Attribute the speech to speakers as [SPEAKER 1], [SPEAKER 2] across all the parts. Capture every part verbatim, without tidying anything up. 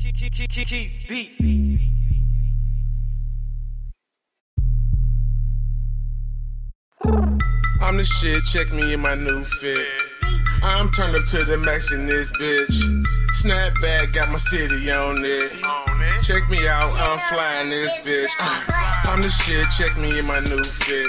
[SPEAKER 1] Keys Beats.
[SPEAKER 2] I'm the shit, check me in my new fit. I'm turned up to the max in this bitch. Snapback, got my city on it. Check me out, I'm flying this bitch. I'm the shit, check me in my new fit.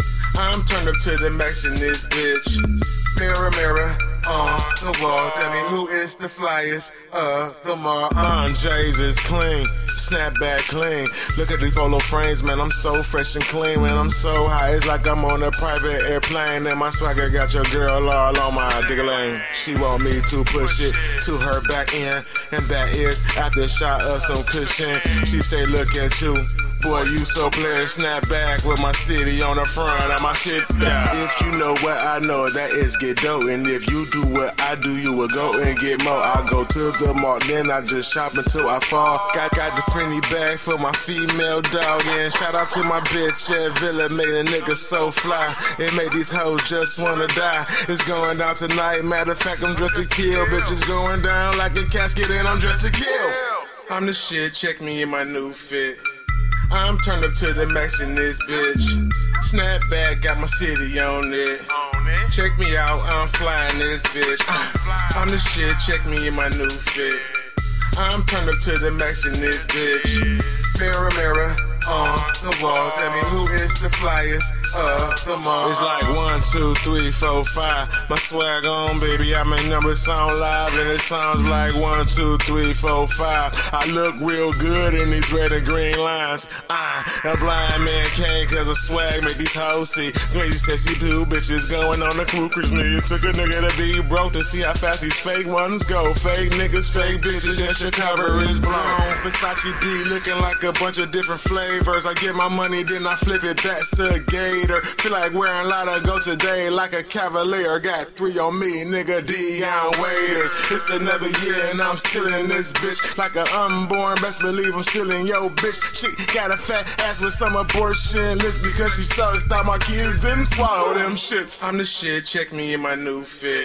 [SPEAKER 2] I'm turned up to the max in this bitch. Mirror, mirror, on the wall, tell me who is the flyest of them all. Uh, J's is clean, snapback clean. Look at these polo frames, man, I'm so fresh and clean. Man, I'm so high, it's like I'm on a private airplane. And my swagger got your girl all on my digger lane. She want me to push it to her back end and back ears after a shot of some cushion. She say, look at you, boy, you so player. Snap back with my city on the front of my shit down. If you know what I know, that is get dope. And if you do what I do, you will go and get more. I go to the mall, then I just shop until I fall. Got got the pretty bag for my female dog. And shout out to my bitch at Villa, made a nigga so fly. It made these hoes just wanna die. It's going down tonight, matter of fact, I'm dressed to kill. Bitches going down like a casket and I'm dressed to kill. I'm the shit, check me in my new fit. I'm turned up to the max in this bitch. Snapback, got my city on it. Check me out, I'm flying this bitch. I'm the shit, check me in my new fit. I'm turned up to the max in this bitch. Mirror, mirror, on the wall, tell me who is the flyest of them all. It's like one, two, three, four, five. My swag on, baby, I make numbers sound live, and it sounds like one, two, three, four, five. I look real good in these red and green lines. Ah, a blind man can't cause a swag make these hoes see. Crazy sexy two bitches going on the crew cruise me. It took a nigga to be broke to see how fast these fake ones go. Fake niggas, fake bitches, yes, your cover is blown. Versace be looking like a bunch of different flavors. I get my money, then I flip it, that's a gator. Feel like wearing Lotto go today like a cavalier. Got three on me, nigga, Dion Waiters. It's another year and I'm still in this bitch. Like an unborn, best believe I'm still in yo bitch. She got a fat ass with some abortion lips because she sucked out my kids didn't swallow them shits. I'm the shit, check me in my new fit.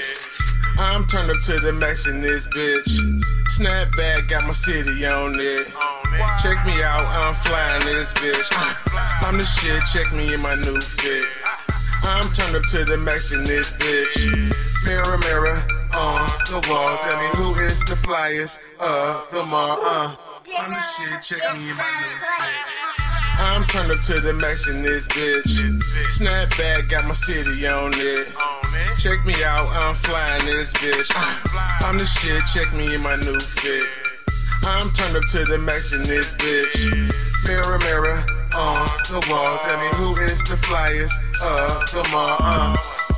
[SPEAKER 2] I'm turned up to the max in this bitch. Snapback, got my city on it. Check me out, I'm flying this bitch. I'm the shit, check me in my new fit. I'm turned up to the max in this bitch. Mirror, mirror, on the wall, tell me who is the flyest of them all. Uh, I'm the shit, check me in my new fit. I'm turned up to the max in this bitch. Snapback, got my city on it. Check me out, I'm flying this bitch. I'm the shit, check me in my new fit. I'm turned up to the max in this bitch. Mirror, mirror, on the wall, tell me who is the flyest of them all. Uh.